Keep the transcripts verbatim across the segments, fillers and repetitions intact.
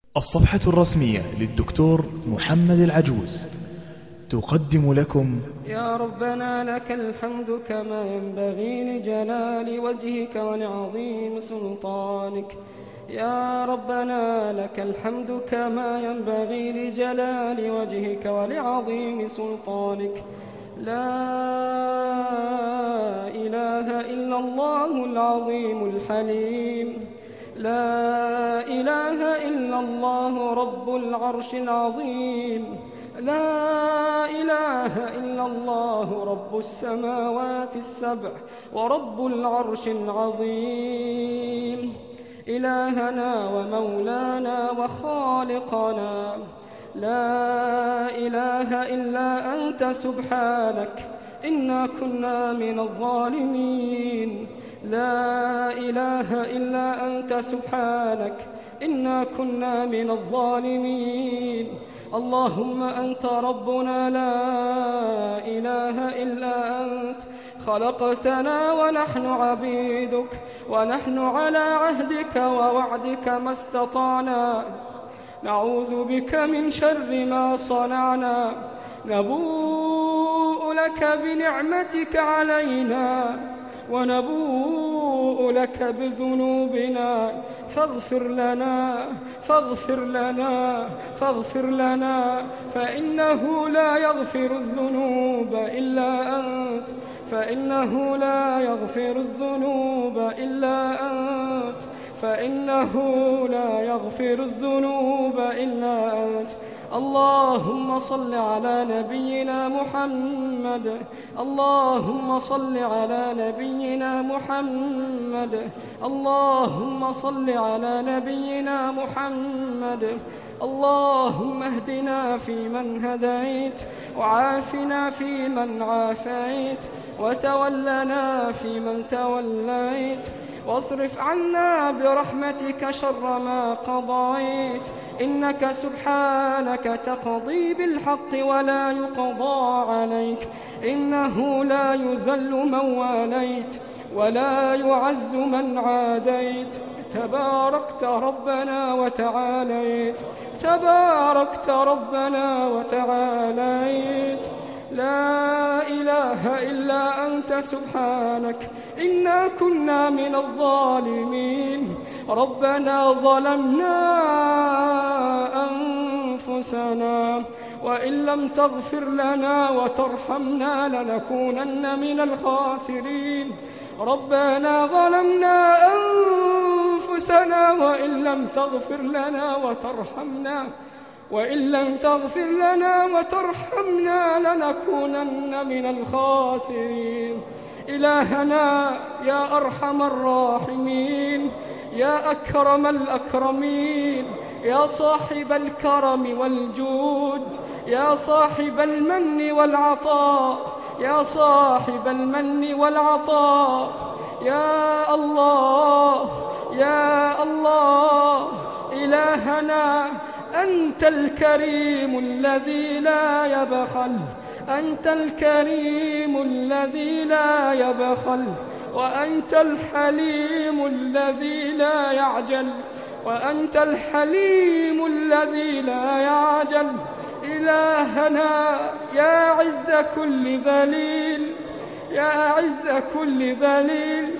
الصفحة الرسمية للدكتور محمد العجوز تقدم لكم: يا ربنا لك الحمد كما ينبغي لجلال وجهك ولعظيم سلطانك. يا ربنا لك الحمد كما ينبغي لجلال وجهك ولعظيم سلطانك. لا إله إلا الله العظيم الحليم. لا إله إلا الله رب العرش العظيم. لا إله إلا الله رب السماوات السبع ورب العرش العظيم. إلهنا ومولانا وخالقنا، لا إله إلا أنت سبحانك إنا كنا من الظالمين. لا إله إلا أنت سبحانك إنا كنا من الظالمين. اللهم أنت ربنا لا إله إلا أنت، خلقتنا ونحن عبيدك، ونحن على عهدك ووعدك ما استطعنا. نعوذ بك من شر ما صنعنا. نبوء لك بنعمتك علينا ونبوء لك بذنوبنا، فاغفر لنا فاغفر لنا فاغفر لنا فإنه لا يغفر الذنوب إلا أنت فإنه لا يغفر الذنوب إلا أنت فإنه لا يغفر الذنوب إلا أنت. اللهم صل على نبينا محمد. اللهم صل على نبينا محمد. اللهم صل على نبينا محمد. اللهم اهدنا فيمن هديت، وعافنا فيمن عافيت، وتولنا فيمن توليت، واصرف عنا برحمتك شر ما قضيت. إنك سبحانك تقضي بالحق ولا يقضى عليك. إنه لا يذل من واليت ولا يعز من عاديت. تباركت ربنا وتعاليت تباركت ربنا وتعاليت. لا إله إلا أنت سبحانك إنا كنا من الظالمين. ربنا ظلمنا أنفسنا، وإن لم تغفر لنا وترحمنا لنكونن من الخاسرين. ربنا ظلمنا أنفسنا وإن لم تغفر لنا وترحمنا وإن لم تغفر لنا وترحمنا لنكونن من الخاسرين. إلهنا يا أرحم الراحمين، يا أكرم الأكرمين، يا صاحب الكرم والجود، يا صاحب المن والعطاء، يا صاحب المن والعطاء، يا الله يا الله. إلهنا أنت الكريم الذي لا يبخل، أنت الكريم الذي لا يبخل، وأنت الحليم الذي لا يعجل، وأنت الحليم الذي لا يعجل. إلهنا يا عز كل ذليل، يا عز كل ذليل،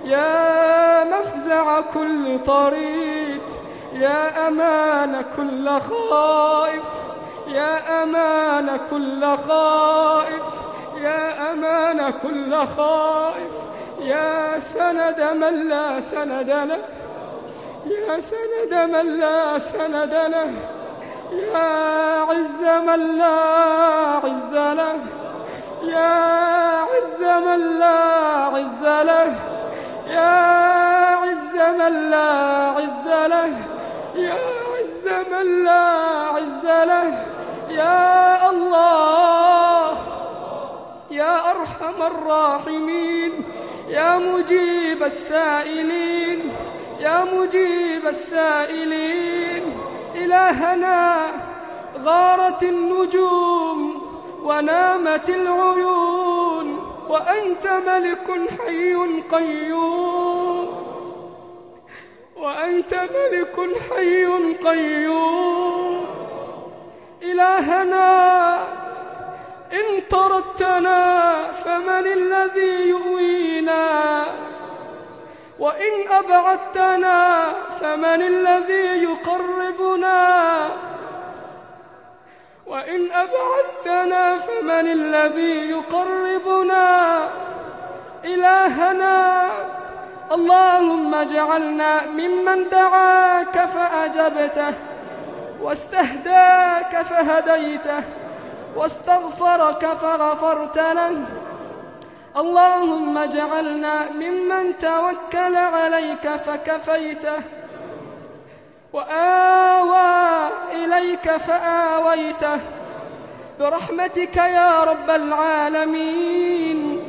يا مفزع كل طريد، يا أمان كل خائف، يا أمان كل خائف، يا أمان كل خائف، يا سند من لا سند له، يا سند من لا سند له، يا عز من لا عز له، يا عز من لا عز له، يا عز من لا عز له، يا عز من لا عز له. يا الله يا أرحم الراحمين، يا مجيب السائلين، يا مجيب السائلين. إلهنا غارت النجوم ونامت العيون، وأنت ملك حي قيوم، وأنت ملك حي قيوم. إلهنا إن طردتنا فمن الذي يؤوينا، وإن أبعدتنا فمن الذي يقربنا، وإن أبعدتنا فمن الذي يقربنا. إلهنا اللهم اجعلنا ممن دعاك فأجبته، واستهداك فهديته، واستغفرك فغفرت له. اللهم اجعلنا ممن توكل عليك فكفيته، وآوى إليك فآويته، برحمتك يا رب العالمين.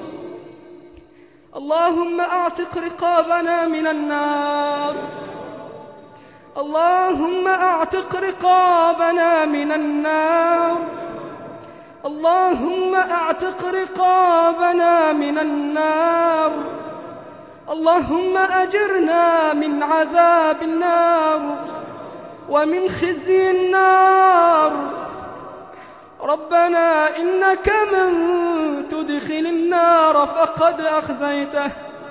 اللهم أعتق رقابنا من النار، اللهم أعتق رقابنا من النار، اللهم أعتق رقابنا من النار. اللهم أجرنا من عذاب النار ومن خزي النار. ربنا إنك من تدخل النار فقد أخزيته.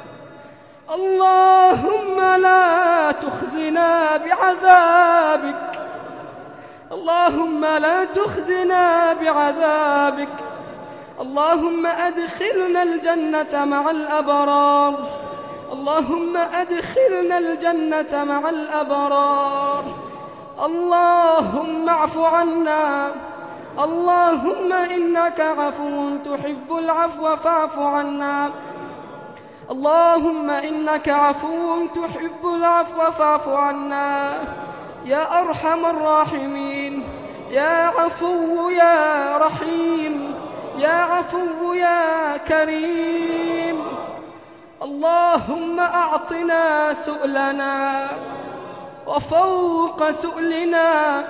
اللهم لا تخزنا بعذابك، اللهم لا تخزنا بعذابك. اللهم أدخلنا الجنة مع الأبرار، اللهم أدخلنا الجنة مع الأبرار. اللهم اعف عنا، اللهم إنك عفو تحب العفو فاعف عنا. اللهم إنك عفو تحب العفو فاعف عنا يا أرحم الراحمين، يا عفو يا رحيم، يا عفو يا كريم. اللهم أعطنا سؤلنا وفوق سؤلنا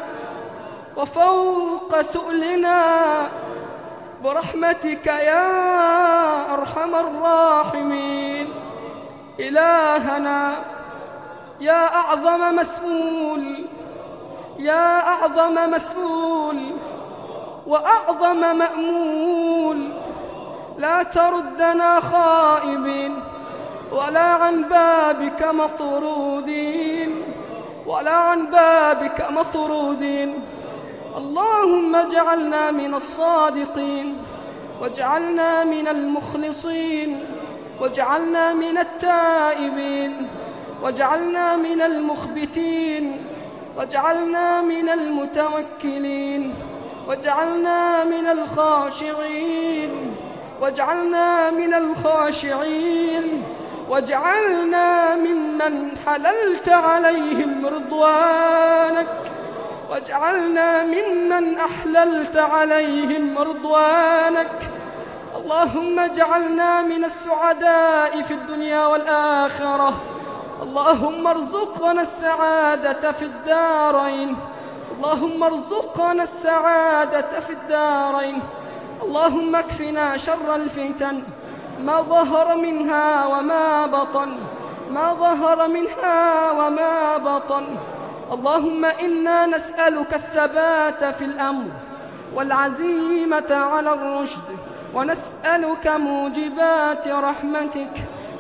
وفوق سؤلنا برحمتك يا أرحم الراحمين. إلهنا يا أعظم مسؤول، يا أعظم مسؤول وأعظم مأمول، لا تردنا خائبين ولا عن بابك مطرودين، ولا عن بابك مطرودين. اللهم اجعلنا من الصادقين، واجعلنا من المخلصين، واجعلنا من التائبين، واجعلنا من المخبتين، واجعلنا من المتوكلين، واجعلنا من الخاشعين، واجعلنا من الخاشعين، واجعلنا ممن حللت عليهم رضوانك، واجعلنا ممن أحللت عليهم رضوانك. اللهم اجعلنا من السعداء في الدنيا والآخرة. اللهم ارزقنا السعادة في الدارين، اللهم ارزقنا السعادة في الدارين. اللهم اكفنا شر الفتن ما ظهر منها وما بطن، ما ظهر منها وما بطن. اللهم إنا نسألك الثبات في الأمر والعزيمة على الرشد، ونسألك موجبات رحمتك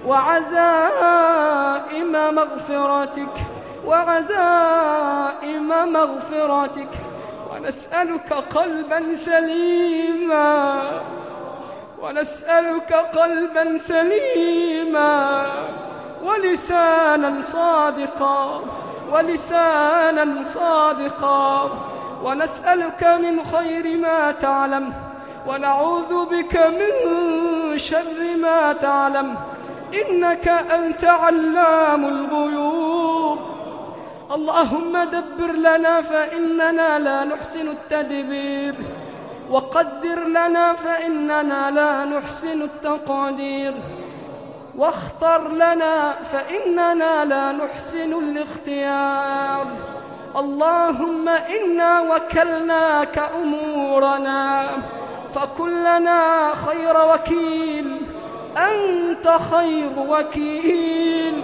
وعزائم مغفرتك وعزائم مغفرتك، ونسألك قلبا سليما، ونسألك قلبا سليما ولسانا صادقا، ولسانا صادقا. ونسألك من خير ما تعلم، ونعوذ بك من شر ما تعلم، إنك أنت علام الغيوب. اللهم دبر لنا فإننا لا نحسن التدبير، وقدر لنا فإننا لا نحسن التقدير، واختر لنا فإننا لا نحسن الاختيار. اللهم إنا وكلناك أمورنا فكن لنا خير وكيل، أنت خير وكيل،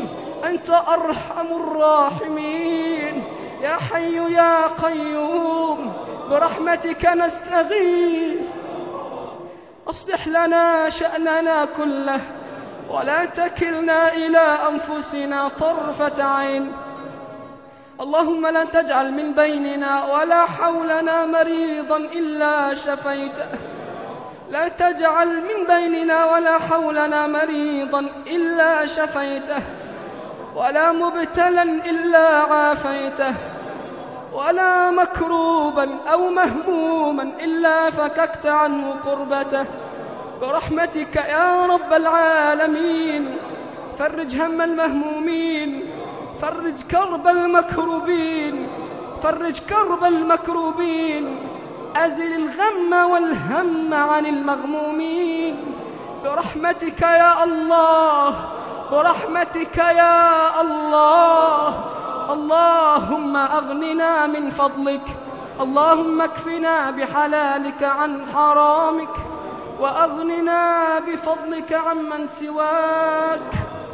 أنت أرحم الراحمين. يا حي يا قيوم برحمتك نستغيث، أصلح لنا شأننا كله ولا تكلنا إلى أنفسنا طرفة عين. اللهم لا تجعل من بيننا ولا حولنا مريضا إلا شفيته، لا تجعل من بيننا ولا حولنا مريضا إلا شفيته، ولا مبتلا إلا عافيته، ولا مكروبا أو مهموما إلا فككت عنه كربته، برحمتك يا رب العالمين. فرج هم المهمومين، فرج كرب المكروبين، فرج كرب المكروبين، أزل الغم والهم عن المغمومين، برحمتك يا الله، برحمتك يا الله. اللهم أغننا من فضلك، اللهم اكفنا بحلالك عن حرامك، وأغننا بفضلك عمن سواك،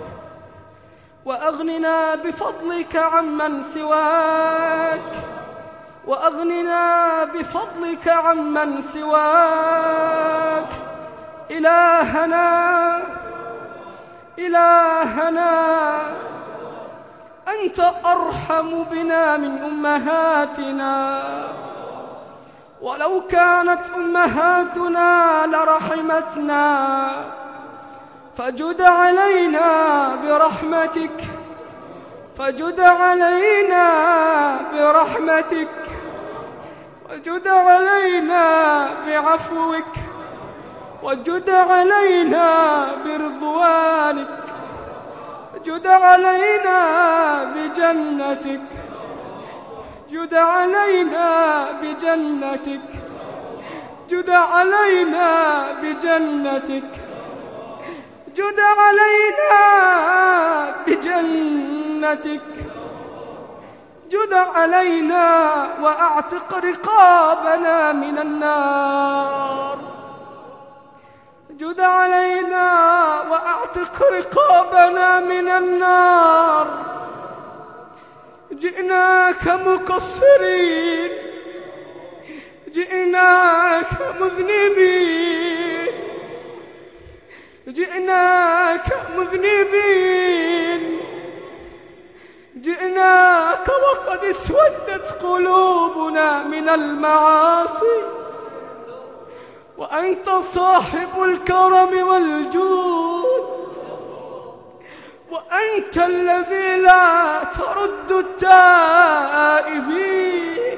وأغننا بفضلك عمن سواك، وأغننا بفضلك عمن سواك. إلهنا إلهنا أنت أرحم بنا من أمهاتنا، ولو كانت أمهاتنا لرحمتنا، فجد علينا برحمتك، فجد علينا برحمتك، وجد علينا بعفوك، وجد علينا برضوانك، جد علينا بجنتك، جد علينا بجنتك، جد علينا بجنتك، جد علينا بجنتك، جد علينا وأعتق رقابنا من النار، جد علينا وأعتق رقابنا من النار. جئناك مقصرين، جئناك مذنبين، جئناك مذنبين، جئناك وقد اسودت قلوبنا من المعاصي، وأنت صاحب الكرم والجود، وأنت الذي لا ترد التائبين،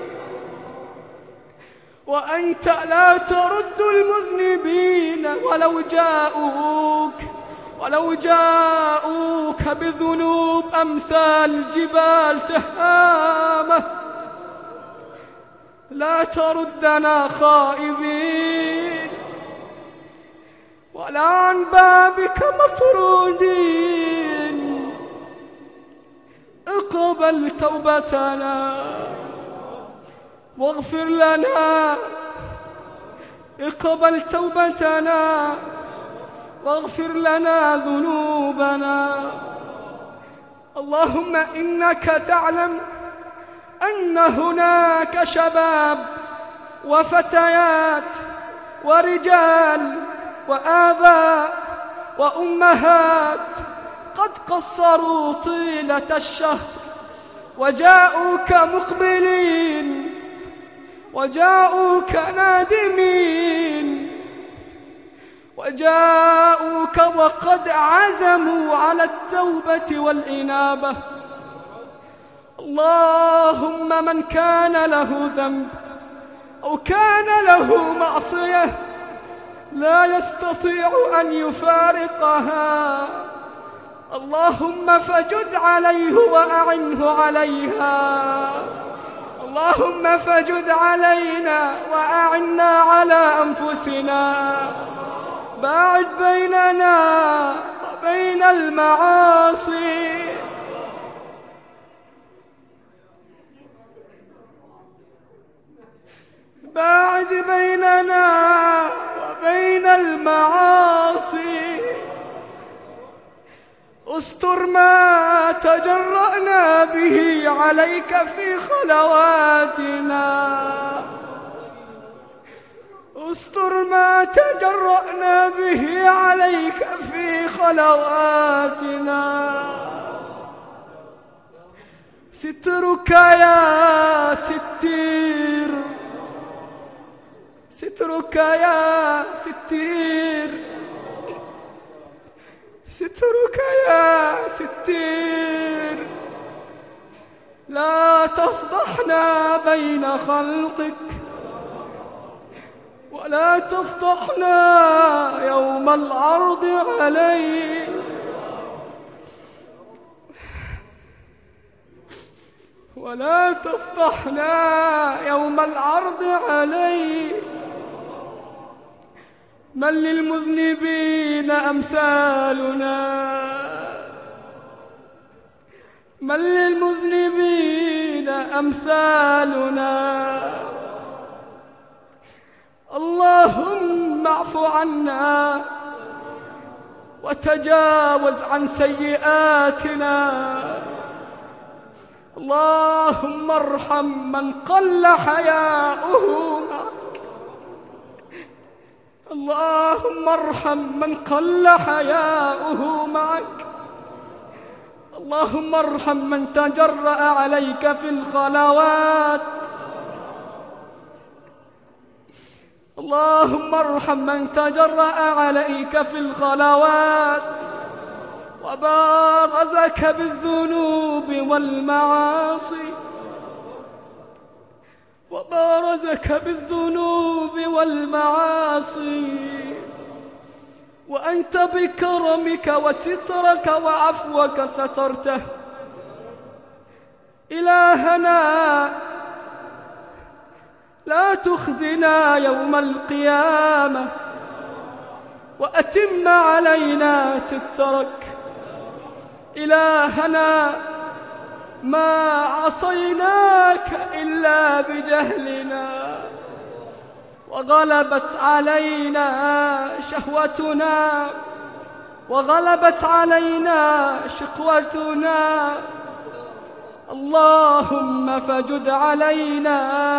وأنت لا ترد المذنبين ولو جاءوك، ولو جاءوك بذنوب أمثال جبال تهامة، لا تردنا خائبين ولا عن بابك مطرودين. اقبل توبتنا واغفر لنا، اقبل توبتنا واغفر لنا ذنوبنا. اللهم إنك تعلم أن هناك شباب وفتيات ورجال وآباء وأمهات قد قصروا طيلة الشهر وجاءوك مقبلين، وجاءوك نادمين، وجاءوك وقد عزموا على التوبة والإنابة. اللهم من كان له ذنب أو كان له معصية لا يستطيع أن يفارقها، اللهم فجد عليه وأعنه عليها. اللهم فجد علينا وأعنا على أنفسنا، باعد بيننا وبين المعاصي، باعد بيننا وبين المعاصي. استر ما تجرأنا به عليك في خلواتنا، استر ما تجرأنا به عليك في خلواتنا. سترك يا ستير، سترك يا ستير، سترك يا ستير، لا تفضحنا بين خلقك، ولا تفضحنا يوم العرض عليك، ولا تفضحنا يوم العرض عليك. من للمذنبين أمثالنا، من للمذنبين أمثالنا. اللهم اعف عنا وتجاوز عن سيئاتنا. اللهم ارحم من قل حياؤه معك، اللهم ارحم من قل حياؤه معك. اللهم ارحم من تجرأ عليك في الخلوات، اللهم ارحم من تجرأ عليك في الخلوات وبارزك بالذنوب والمعاصي، وبارزك بالذنوب والمعاصي، وأنت بكرمك وسترك وعفوك سترته. إلهنا لا تخزنا يوم القيامة، وأتم علينا سترك. إلهنا ما عصيناك إلا بجهلنا، وغلبت علينا شهوتنا، وغلبت علينا شقوتنا. اللهم فجد علينا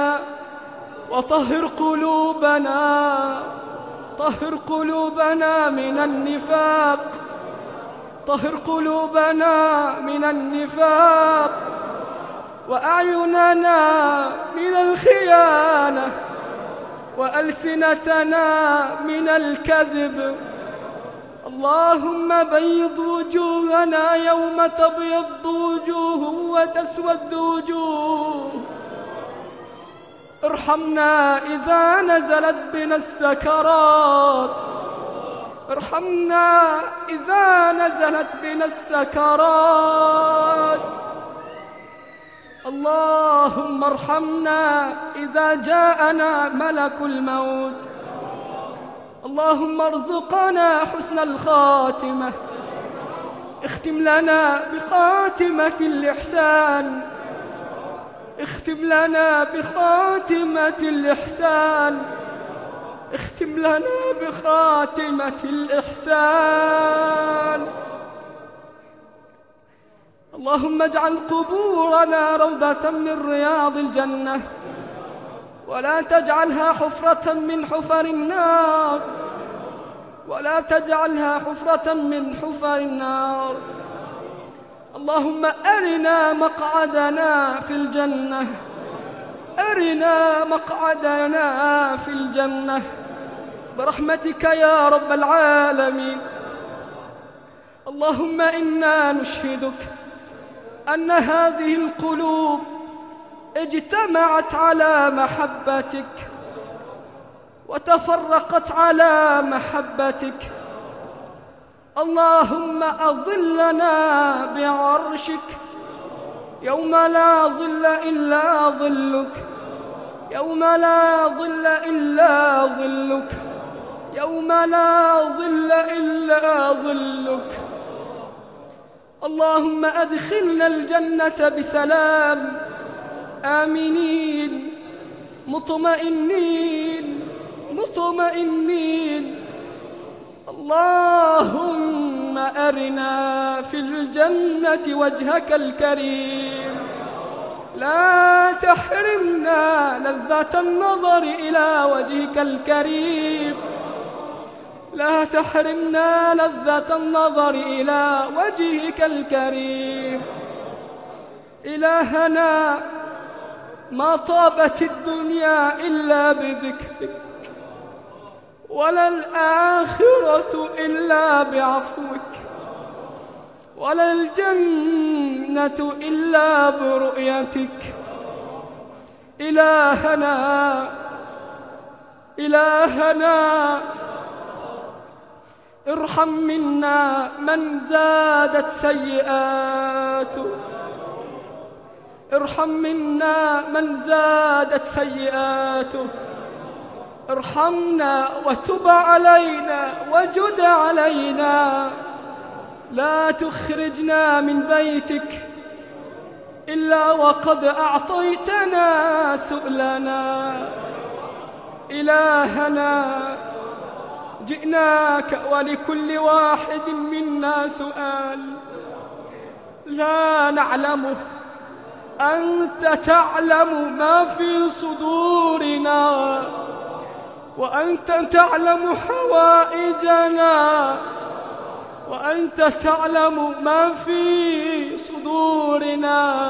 وطهر قلوبنا، طهر قلوبنا من النفاق، طهر قلوبنا من النفاق، وأعيننا من الخيانة، وألسنتنا من الكذب. اللهم بيض وجوهنا يوم تبيض وجوه وتسود وجوه. ارحمنا إذا نزلت بنا السكرات، ارحمنا إذا نزلت بنا السكرات. اللهم ارحمنا إذا جاءنا ملك الموت. اللهم ارزقنا حسن الخاتمة، اختم لنا بخاتمة الإحسان، اختم لنا بخاتمة الإحسان، اختم لنا بخاتمة الإحسان. اللهم اجعل قبورنا روضة من رياض الجنة، ولا تجعلها حفرة من حفر النار، ولا تجعلها حفرة من حفر النار. اللهم أرنا مقعدنا في الجنة، أرنا مقعدنا في الجنة برحمتك يا رب العالمين. اللهم إنا نشهدك أن هذه القلوب اجتمعت على محبتك وتفرقت على محبتك. اللهم أظلنا بعرشك يوم لا ظل إلا ظلك، يوم لا ظل إلا ظلك، يوم لا ظل إلا ظلك. اللهم أدخلنا الجنة بسلام، آمنين مطمئنين مطمئنين. اللهم اللهم أرنا في الجنة وجهك الكريم، لا تحرمنا لذة النظر إلى وجهك الكريم، لا تحرمنا لذة النظر إلى وجهك الكريم. إلهنا ما طابت الدنيا إلا بذكرك، ولا الآخرة إلا بعفوك، ولا الجنة إلا برؤيتك. إلهنا إلهنا ارحم منا من زادت سيئاته، ارحم منا من زادت سيئاته، ارحمنا وتب علينا وجد علينا، لا تخرجنا من بيتك إلا وقد أعطيتنا سؤلنا. إلهنا جئناك ولكل واحد منا سؤال لا نعلمه، أنت تعلم ما في صدورنا، وأنت تعلم حوائجنا، وأنت تعلم ما في صدورنا.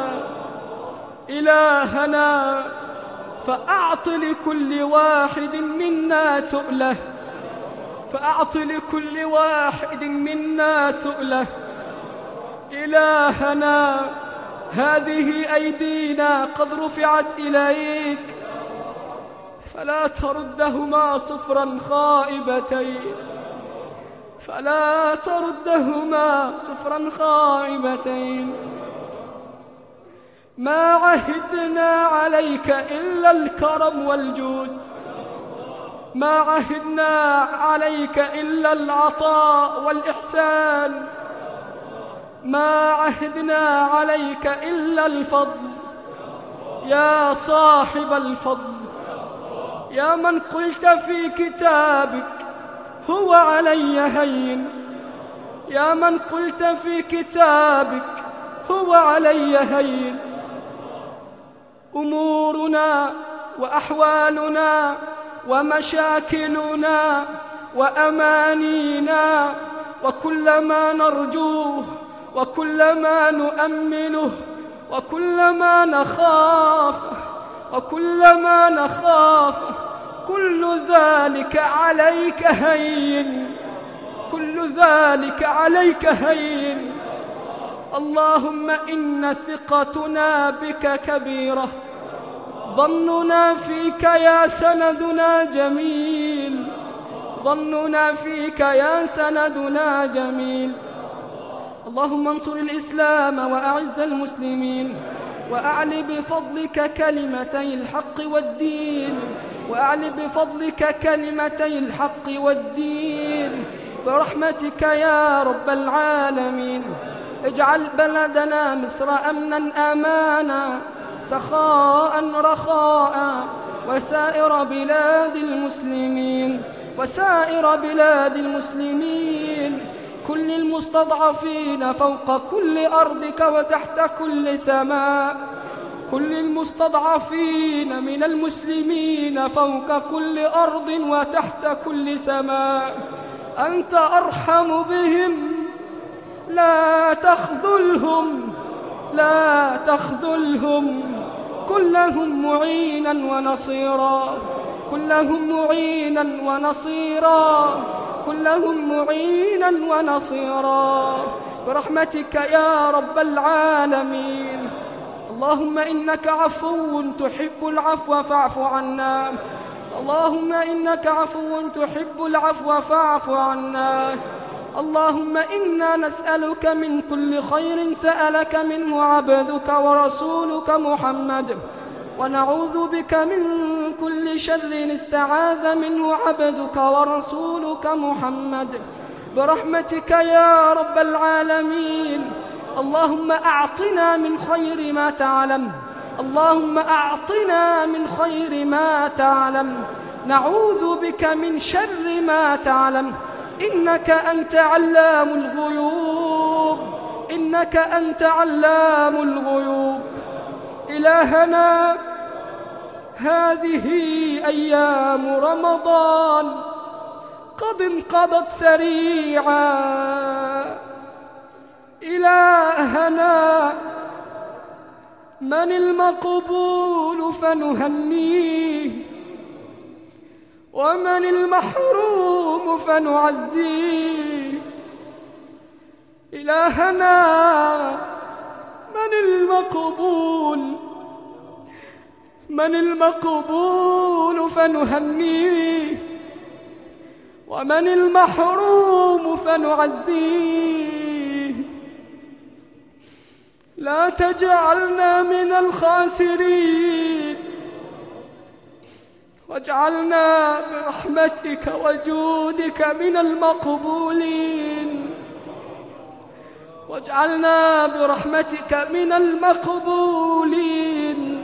إلهنا فأعط لكل واحد منا سؤله، فأعط لكل واحد منا سؤله. إلهنا هذه أيدينا قد رفعت إليك، فلا تردهما صفرا خائبتين، فلا تردهما صفرا خائبتين. ما عهدنا عليك إلا الكرم والجود، ما عهدنا عليك إلا العطاء والإحسان، ما عهدنا عليك إلا الفضل. يا صاحب الفضل، يا من قلت في كتابك هو علي هين، يا من قلت في كتابك هو علي هين. أمورنا وأحوالنا ومشاكلنا وأمانينا وكل ما نرجوه وكل ما نؤمله وكل ما نخافه وكل ما نخافه كل ذلك عليك هين، كل ذلك عليك هين. اللهم إن ثقتنا بك كبيرة، ظننا فيك يا سندنا جميل، ظننا فيك يا سندنا جميل. اللهم انصر الإسلام وأعز المسلمين، وأعل بفضلك كلمتي الحق والدين، وأعل بفضلك كلمتي الحق والدين برحمتك يا رب العالمين. اجعل بلدنا مصر أمنا أمانا سخاء رخاء، وسائر بلاد المسلمين، وسائر بلاد المسلمين، كل المستضعفين فوق كل أرضك وتحت كل سماء، كل المستضعفين من المسلمين فوق كل أرض وتحت كل سماء. أنت أرحم بهم، لا تخذلهم، لا تخذلهم، كلهم معينا ونصيرا، كلهم معينا ونصيرا، كلهم معينا ونصيرا برحمتك يا رب العالمين. اللهم إنك عفو تحب العفو فاعف عنا، اللهم إنك عفو تحب العفو فاعف عنا. اللهم إنا نسألك من كل خير سألك منه عبدك ورسولك محمد، ونعوذ بك من كل شر استعاذ منه عبدك ورسولك محمد برحمتك يا رب العالمين. اللهم أعطنا من خير ما تعلم، اللهم أعطنا من خير ما تعلم، نعوذ بك من شر ما تعلم. إنك أنت علام الغيوب إنك أنت علام الغيوب. إلهنا، هذه أيام رمضان قد انقضت سريعا. إلهنا، من المقبول فنهنيه، ومن المحروم فنعزيه. إلهنا، من المقبول من المقبول فنهنيه، ومن المحروم فنعزيه. لا تجعلنا من الخاسرين، واجعلنا برحمتك وجودك من المقبولين، واجعلنا برحمتك من المقبولين.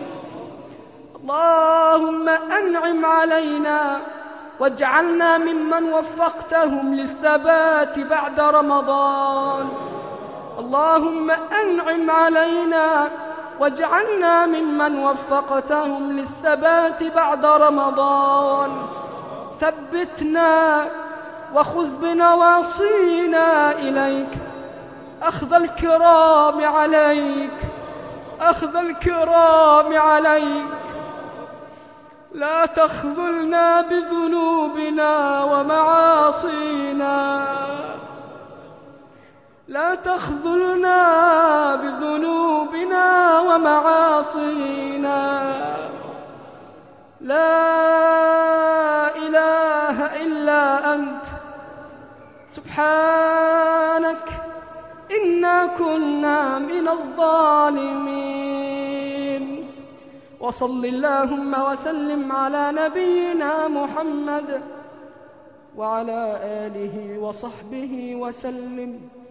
اللهم أنعم علينا واجعلنا ممن وفقتهم للثبات بعد رمضان. اللهم أنعم علينا واجعلنا ممن وفقتهم للثبات بعد رمضان. ثبتنا وخذ بنواصينا إليك، أخذ الكرام عليك، أخذ الكرام عليك. لا تخذلنا بذنوبنا ومعاصينا، لا تخذلنا بذنوبنا ومعاصينا. لا إله إلا أنت سبحانك إنا كنا من الظالمين. وصل اللهم وسلم على نبينا محمد وعلى آله وصحبه وسلم.